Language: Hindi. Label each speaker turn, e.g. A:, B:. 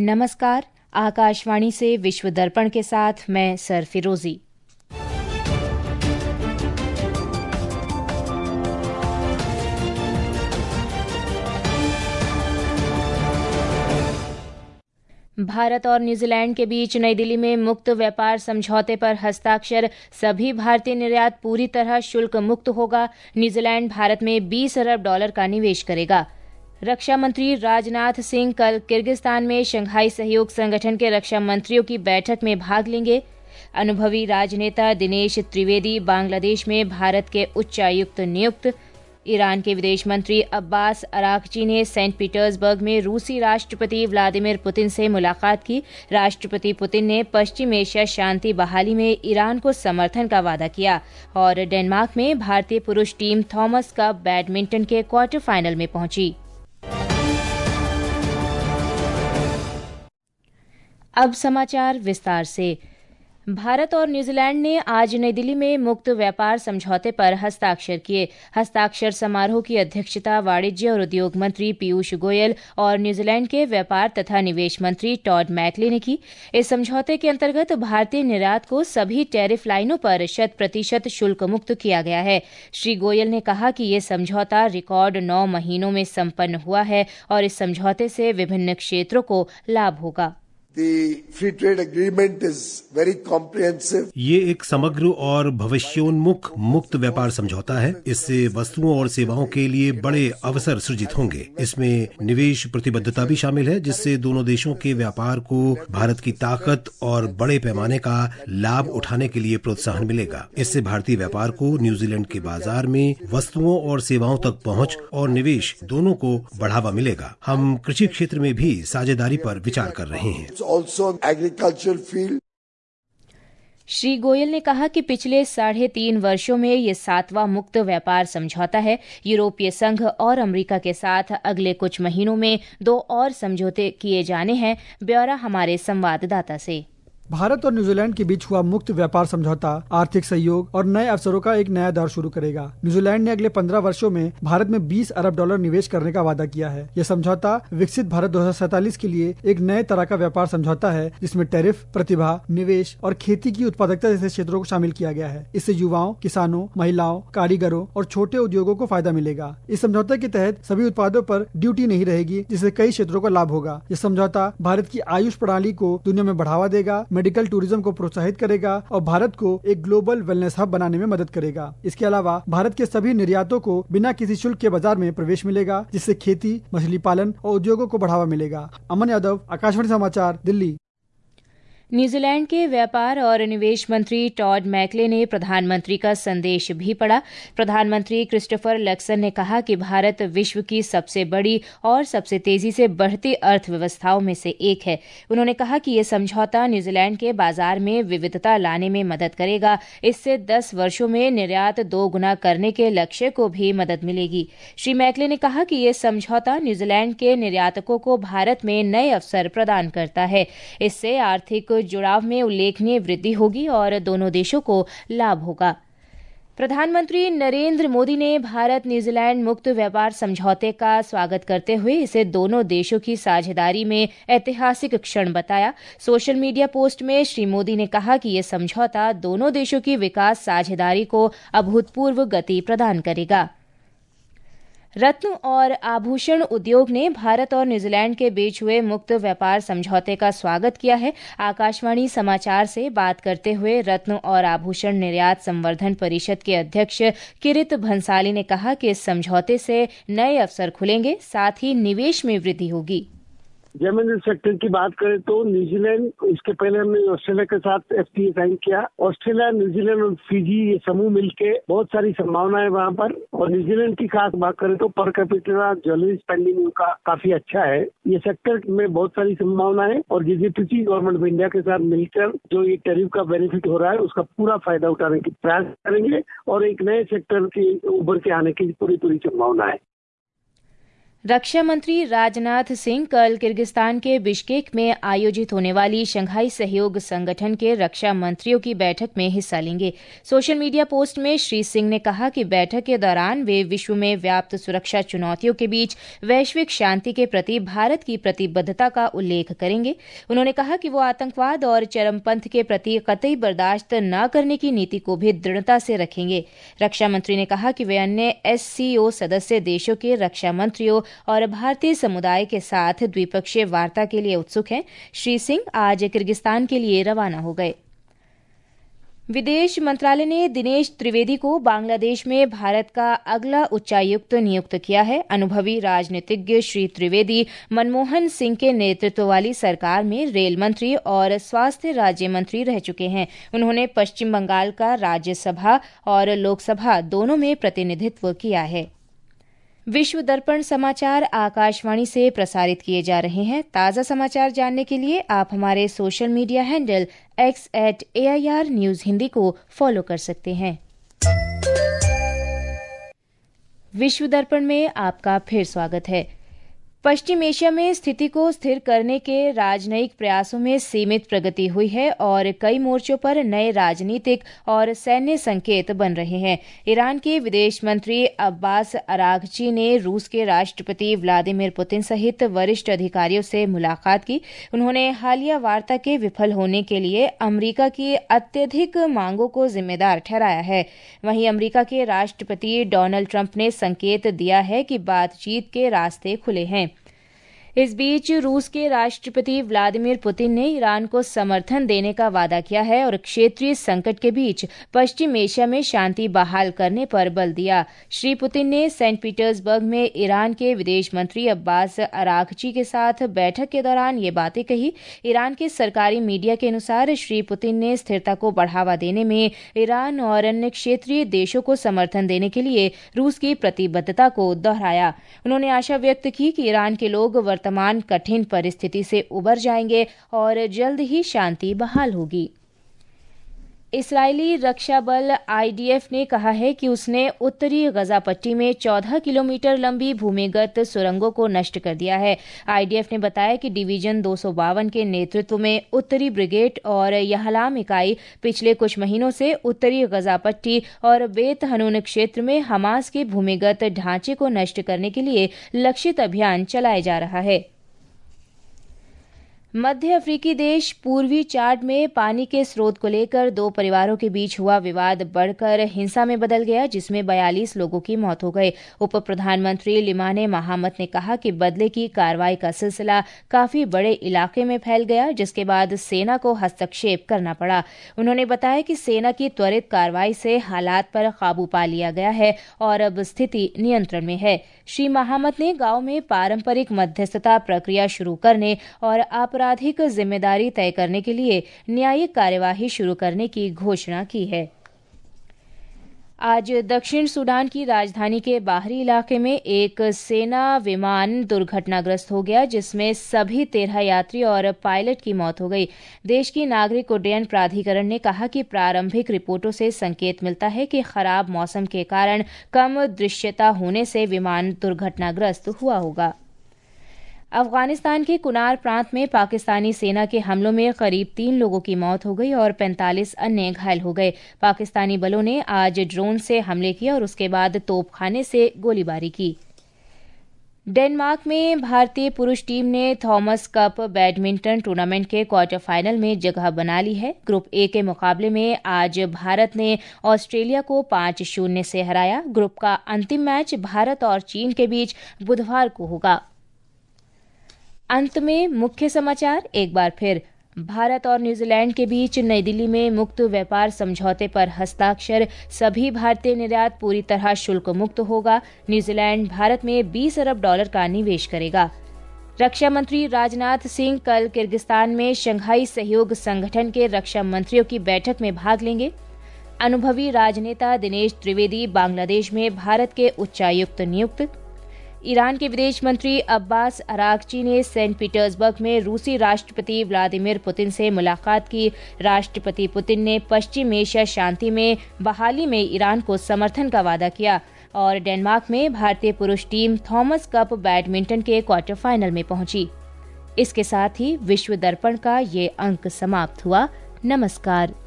A: नमस्कार। आकाशवाणी से विश्व दर्पण के साथ मैं सर फिरोजी। भारत और न्यूजीलैंड के बीच नई दिल्ली में मुक्त व्यापार समझौते पर हस्ताक्षर। सभी भारतीय निर्यात पूरी तरह शुल्क मुक्त होगा। न्यूजीलैंड भारत में $20 अरब का निवेश करेगा। रक्षा मंत्री राजनाथ सिंह कल किर्गिस्तान में शंघाई सहयोग संगठन के रक्षा मंत्रियों की बैठक में भाग लेंगे। अनुभवी राजनेता दिनेश त्रिवेदी बांग्लादेश में भारत के उच्चायुक्त नियुक्त। ईरान के विदेश मंत्री अब्बास अरागची ने सेंट पीटर्सबर्ग में रूसी राष्ट्रपति व्लादिमीर पुतिन से मुलाकात की। राष्ट्रपति पुतिन ने पश्चिम एशिया शांति बहाली में ईरान को समर्थन का वादा किया। और डेनमार्क में भारतीय पुरुष टीम थॉमस कप बैडमिंटन के क्वार्टर फाइनल में पहुंची। अब समाचार विस्तार से। भारत और न्यूजीलैंड ने आज नई दिल्ली में मुक्त व्यापार समझौते पर हस्ताक्षर किए। हस्ताक्षर समारोह की अध्यक्षता वाणिज्य और उद्योग मंत्री पीयूष गोयल और न्यूजीलैंड के व्यापार तथा निवेश मंत्री टॉड मैकले ने की। इस समझौते के अंतर्गत भारतीय निर्यात को सभी टैरिफ लाइनों पर 100% शुल्क मुक्त किया गया है। श्री गोयल ने कहा कि ये समझौता रिकॉर्ड 9 महीनों में संपन्न हुआ है और इस समझौते से विभिन्न क्षेत्रों को लाभ होगा।
B: The free trade agreement is very comprehensive.
C: ये एक समग्र और भविष्योन्मुख मुक्त व्यापार समझौता है। इससे वस्तुओं और सेवाओं के लिए बड़े अवसर सृजित होंगे। इसमें निवेश प्रतिबद्धता भी शामिल है, जिससे दोनों देशों के व्यापार को भारत की ताकत और बड़े पैमाने का लाभ उठाने के लिए प्रोत्साहन मिलेगा। इससे भारतीय व्यापार को न्यूजीलैंड के बाजार में वस्तुओं और सेवाओं तक पहुँच और निवेश दोनों को बढ़ावा मिलेगा। हम कृषि क्षेत्र में भी साझेदारी पर विचार कर रहे हैं।
B: Also agricultural field.
A: Shri Goyal ने कहा कि पिछले 3.5 वर्षों में ये 7वां मुक्त व्यापार समझौता है। यूरोपीय संघ और अमेरिका के साथ अगले कुछ महीनों में 2 और समझौते किए जाने हैं। ब्यौरा हमारे संवाददाता से।
D: भारत और न्यूजीलैंड के बीच हुआ मुक्त व्यापार समझौता आर्थिक सहयोग और नए अवसरों का एक नया दौर शुरू करेगा। न्यूजीलैंड ने अगले 15 वर्षों में भारत में $20 अरब निवेश करने का वादा किया है। यह समझौता विकसित भारत 2047 के लिए एक नए तरह का व्यापार समझौता है, जिसमें टैरिफ, प्रतिभा, निवेश और खेती की उत्पादकता जैसे क्षेत्रों को शामिल किया गया है। इससे युवाओं, किसानों, महिलाओं, कारीगरों और छोटे उद्योगों को फायदा मिलेगा। इस समझौते के तहत सभी उत्पादों पर ड्यूटी नहीं रहेगी, जिससे कई क्षेत्रों को लाभ होगा। यह समझौता भारत की आयुष प्रणाली को दुनिया में बढ़ावा देगा, मेडिकल टूरिज्म को प्रोत्साहित करेगा और भारत को एक ग्लोबल वेलनेस हब बनाने में मदद करेगा। इसके अलावा भारत के सभी निर्यातों को बिना किसी शुल्क के बाजार में प्रवेश मिलेगा, जिससे खेती, मछली पालन और उद्योगों को बढ़ावा मिलेगा। अमन यादव, आकाशवाणी समाचार, दिल्ली।
A: न्यूजीलैंड के व्यापार और निवेश मंत्री टॉड मैकले ने प्रधानमंत्री का संदेश भी पढ़ा। प्रधानमंत्री क्रिस्टोफर लक्सन ने कहा कि भारत विश्व की सबसे बड़ी और सबसे तेजी से बढ़ती अर्थव्यवस्थाओं में से एक है। उन्होंने कहा कि यह समझौता न्यूजीलैंड के बाजार में विविधता लाने में मदद करेगा। इससे 10 वर्षों में निर्यात 2 गुना करने के लक्ष्य को भी मदद मिलेगी। श्री मैकले ने कहा कि यह समझौता न्यूजीलैंड के निर्यातकों को भारत में नए अवसर प्रदान करता है। इससे आर्थिक जुड़ाव में उल्लेखनीय वृद्धि होगी और दोनों देशों को लाभ होगा। प्रधानमंत्री नरेंद्र मोदी ने भारत न्यूजीलैंड मुक्त व्यापार समझौते का स्वागत करते हुए इसे दोनों देशों की साझेदारी में ऐतिहासिक क्षण बताया। सोशल मीडिया पोस्ट में श्री मोदी ने कहा कि यह समझौता दोनों देशों की विकास साझेदारी को अभूतपूर्व गति प्रदान करेगा। रत्न और आभूषण उद्योग ने भारत और न्यूजीलैंड के बीच हुए मुक्त व्यापार समझौते का स्वागत किया है। आकाशवाणी समाचार से बात करते हुए रत्न और आभूषण निर्यात संवर्धन परिषद के अध्यक्ष किरित भंसाली ने कहा कि इस समझौते से नए अवसर खुलेंगे, साथ ही निवेश में वृद्धि होगी।
E: जेमिनी सेक्टर की बात करें तो न्यूजीलैंड, इसके पहले हमने ऑस्ट्रेलिया के साथ FTA साइन किया। ऑस्ट्रेलिया, न्यूजीलैंड और फिजी ये समूह मिलके बहुत सारी संभावनाएं वहाँ पर। और न्यूजीलैंड की खास बात करें तो पर कैपिटा ज्वेलरी स्पेंडिंग उनका काफी अच्छा है। ये सेक्टर में बहुत सारी संभावनाएं और GCPC गवर्नमेंट ऑफ इंडिया के साथ मिलकर जो ये टैरिफ का बेनिफिट हो रहा है उसका पूरा फायदा उठाने की प्रयास करेंगे और एक नए सेक्टर के उभर के आने की पूरी संभावना है।
A: रक्षा मंत्री राजनाथ सिंह कल किर्गिस्तान के बिश्केक में आयोजित होने वाली शंघाई सहयोग संगठन के रक्षा मंत्रियों की बैठक में हिस्सा लेंगे। सोशल मीडिया पोस्ट में श्री सिंह ने कहा कि बैठक के दौरान वे विश्व में व्याप्त सुरक्षा चुनौतियों के बीच वैश्विक शांति के प्रति भारत की प्रतिबद्धता का उल्लेख करेंगे। उन्होंने कहा कि वो आतंकवाद और चरमपंथ के प्रति कतई बर्दाश्त न करने की नीति को भी दृढ़ता से रखेंगे। रक्षा मंत्री ने कहा कि वे अन्य SCO सदस्य देशों के रक्षा मंत्रियों और भारतीय समुदाय के साथ द्विपक्षीय वार्ता के लिए उत्सुक हैं। श्री सिंह आज किर्गिस्तान के लिए रवाना हो गए। विदेश मंत्रालय ने दिनेश त्रिवेदी को बांग्लादेश में भारत का अगला उच्चायुक्त नियुक्त किया है। अनुभवी राजनीतिज्ञ श्री त्रिवेदी मनमोहन सिंह के नेतृत्व वाली सरकार में रेल मंत्री और स्वास्थ्य राज्य मंत्री रह चुके हैं। उन्होंने पश्चिम बंगाल का राज्यसभा और लोकसभा दोनों में प्रतिनिधित्व किया है। विश्व दर्पण समाचार आकाशवाणी से प्रसारित किए जा रहे हैं। ताज़ा समाचार जानने के लिए आप हमारे social media handle X@AIR News Hindi को फॉलो कर सकते हैं। विश्व दर्पण में आपका फिर स्वागत है। पश्चिम एशिया में स्थिति को स्थिर करने के राजनयिक प्रयासों में सीमित प्रगति हुई है और कई मोर्चों पर नए राजनीतिक और सैन्य संकेत बन रहे हैं। ईरान के विदेश मंत्री अब्बास अराघची ने रूस के राष्ट्रपति व्लादिमीर पुतिन सहित वरिष्ठ अधिकारियों से मुलाकात की। उन्होंने हालिया वार्ता के विफल होने के लिए अमेरिका की अत्यधिक मांगों को जिम्मेदार ठहराया है। वहीं अमेरिका के राष्ट्रपति डोनाल्ड ट्रंप ने संकेत दिया है कि बातचीत के रास्ते खुले हैं। इस बीच रूस के राष्ट्रपति व्लादिमीर पुतिन ने ईरान को समर्थन देने का वादा किया है और क्षेत्रीय संकट के बीच पश्चिम एशिया में शांति बहाल करने पर बल दिया। श्री पुतिन ने सेंट पीटर्सबर्ग में ईरान के विदेश मंत्री अब्बास अराघची के साथ बैठक के दौरान ये बातें कही। ईरान के सरकारी मीडिया के अनुसार श्री पुतिन ने स्थिरता को बढ़ावा देने में ईरान और अन्य क्षेत्रीय देशों को समर्थन देने के लिए रूस की प्रतिबद्धता को दोहराया। उन्होंने आशा व्यक्त की कि ईरान के लोग वर्तमान कठिन परिस्थिति से उबर जाएंगे और जल्द ही शांति बहाल होगी। इस्राएली रक्षा बल IDF ने कहा है कि उसने उत्तरी गजा पट्टी में 14 किलोमीटर लंबी भूमिगत सुरंगों को नष्ट कर दिया है। IDF ने बताया कि डिवीजन 252 के नेतृत्व में उत्तरी ब्रिगेड और यहलाम इकाई पिछले कुछ महीनों से उत्तरी गजा पट्टी और बेत हनून क्षेत्र में हमास के भूमिगत ढांचे को नष्ट करने के लिए लक्षित अभियान चलाया जा रहा है। मध्य अफ्रीकी देश पूर्वी चाड में पानी के स्रोत को लेकर दो परिवारों के बीच हुआ विवाद बढ़कर हिंसा में बदल गया, जिसमें 42 लोगों की मौत हो गई। उप प्रधानमंत्री लिमाने महामत ने कहा कि बदले की कार्रवाई का सिलसिला काफी बड़े इलाके में फैल गया, जिसके बाद सेना को हस्तक्षेप करना पड़ा। उन्होंने बताया कि सेना की त्वरित कार्रवाई से हालात पर काबू पा लिया गया है और अब स्थिति नियंत्रण में है। श्री महामत ने गांव में पारंपरिक मध्यस्थता प्रक्रिया शुरू करने और आपराधिक जिम्मेदारी तय करने के लिए न्यायिक कार्यवाही शुरू करने की घोषणा की है। आज दक्षिण सूडान की राजधानी के बाहरी इलाके में एक सेना विमान दुर्घटनाग्रस्त हो गया, जिसमें सभी 13 यात्री और पायलट की मौत हो गई। देश की नागरिक उड्डयन प्राधिकरण ने कहा कि प्रारंभिक रिपोर्टों से संकेत मिलता है कि खराब मौसम के कारण कम दृश्यता होने से विमान दुर्घटनाग्रस्त हुआ होगा। अफगानिस्तान के कुनार प्रांत में पाकिस्तानी सेना के हमलों में करीब 3 लोगों की मौत हो गई और 45 अन्य घायल हो गए। पाकिस्तानी बलों ने आज ड्रोन से हमले किए और उसके बाद तोपखाने से गोलीबारी की। डेनमार्क में भारतीय पुरुष टीम ने थॉमस कप बैडमिंटन टूर्नामेंट के क्वार्टर फाइनल में जगह बना ली है। ग्रुप ए के मुकाबले में आज भारत ने ऑस्ट्रेलिया को 5-0 से हराया। ग्रुप का अंतिम मैच भारत और चीन के बीच बुधवार को होगा। अंत में मुख्य समाचार एक बार फिर। भारत और न्यूजीलैंड के बीच नई दिल्ली में मुक्त व्यापार समझौते पर हस्ताक्षर। सभी भारतीय निर्यात पूरी तरह शुल्क मुक्त होगा। न्यूजीलैंड भारत में $20 अरब का निवेश करेगा। रक्षा मंत्री राजनाथ सिंह कल किर्गिस्तान में शंघाई सहयोग संगठन के रक्षा मंत्रियों की बैठक में भाग लेंगे। अनुभवी राजनेता दिनेश त्रिवेदी बांग्लादेश में भारत के उच्चायुक्त नियुक्त। ईरान के विदेश मंत्री अब्बास अराघची ने सेंट पीटर्सबर्ग में रूसी राष्ट्रपति व्लादिमीर पुतिन से मुलाकात की। राष्ट्रपति पुतिन ने पश्चिम एशिया शांति में बहाली में ईरान को समर्थन का वादा किया। और डेनमार्क में भारतीय पुरुष टीम थॉमस कप बैडमिंटन के क्वार्टर फाइनल में पहुंची। इसके साथ ही विश्व दर्पण का ये अंक समाप्त हुआ। नमस्कार।